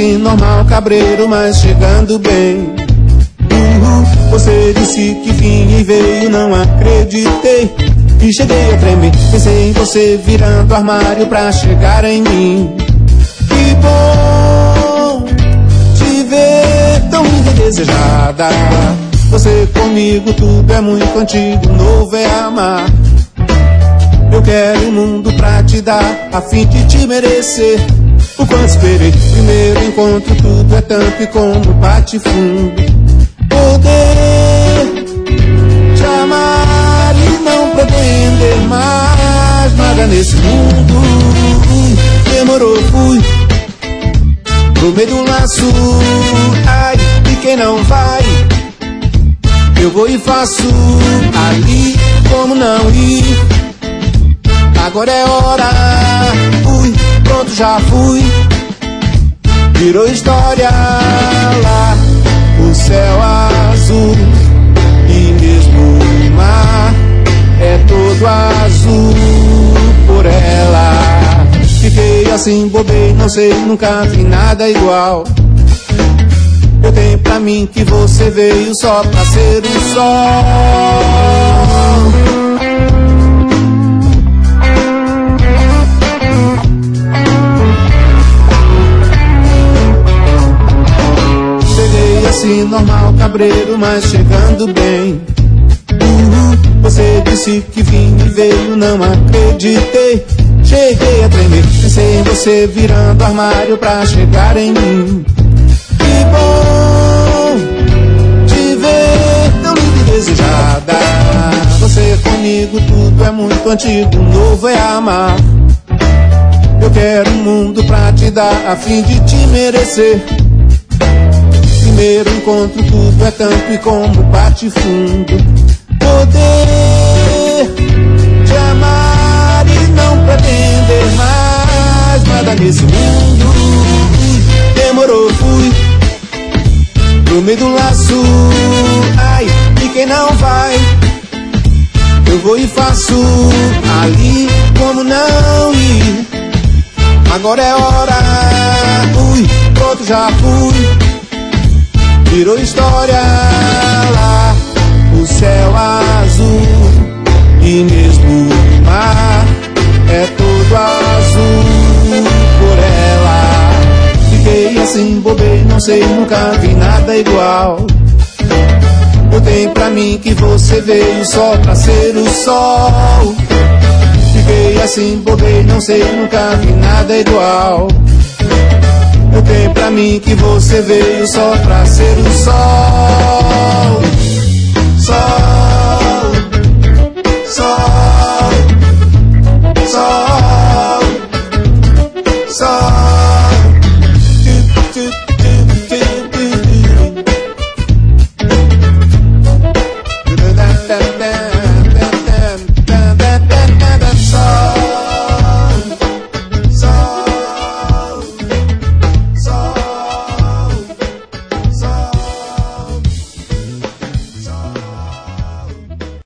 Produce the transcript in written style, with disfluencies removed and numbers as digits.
assim normal, cabreiro, mas chegando bem. Você disse que vinha e veio, não acreditei. E cheguei a tremer, pensei em você virando armário pra chegar em mim. Que bom te ver tão linda e desejada. Você comigo tudo é muito antigo, novo é amar. Eu quero um mundo pra te dar, a fim de te merecer. O quanto esperei, primeiro encontro, tudo é tanto e como bate fundo. Poder te amar e não pretender mais nada nesse mundo. Demorou, fui pro meio do laço. Ai, e quem não vai, eu vou e faço ali, como não ir. Agora é hora, fui, pronto, já fui. Virou história lá, o céu azul e mesmo o mar é todo azul por ela. Fiquei assim, bobei, não sei, nunca vi nada igual. Eu tenho pra mim que você veio só pra ser o sol. Assim normal, cabreiro, mas chegando bem. Você disse que vinha e veio, não acreditei. Cheguei a tremer, pensei em você virando armário pra chegar em mim. Que bom te ver tão linda e desejada. Você comigo tudo é muito antigo, novo é amar. Eu quero um mundo pra te dar, a fim de te merecer. Primeiro encontro, tudo é tanto e como bate fundo. Poder te amar e não pretender mais nada nesse mundo. Demorou, fui pro meio do laço. Ai, e quem não vai, eu vou e faço ali, como não ir. Agora é hora, fui, pronto, já fui. Virou história lá, o céu azul e mesmo o mar é todo azul por ela. Fiquei assim, bobei, não sei, nunca vi nada igual. Eu tenho pra mim que você veio só pra ser o sol. Fiquei assim, bobei, não sei, nunca vi nada igual. Eu tenho pra mim que você veio só pra ser o sol. Sol.